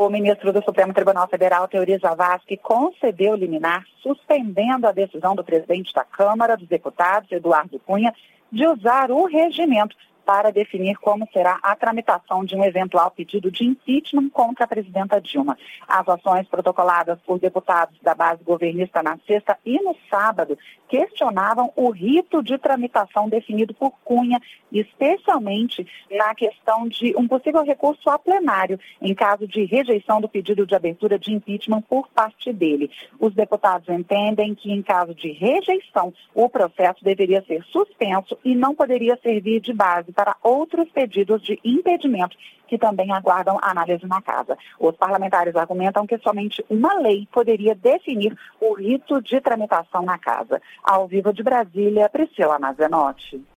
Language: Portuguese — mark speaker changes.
Speaker 1: O ministro do Supremo Tribunal Federal, Teori Zavascki, concedeu liminar suspendendo a decisão do presidente da Câmara dos Deputados, Eduardo Cunha, de usar o regimento para definir como será a tramitação de um eventual pedido de impeachment contra a presidenta Dilma. As ações protocoladas por deputados da base governista na sexta e no sábado questionavam o rito de tramitação definido por Cunha, especialmente na questão de um possível recurso a plenário, em caso de rejeição do pedido de abertura de impeachment por parte dele. Os deputados entendem que, em caso de rejeição, o processo deveria ser suspenso e não poderia servir de base para outros pedidos de impedimento que também aguardam análise na casa. Os parlamentares argumentam que somente uma lei poderia definir o rito de tramitação na casa. Ao vivo de Brasília, Priscila Mazenotti.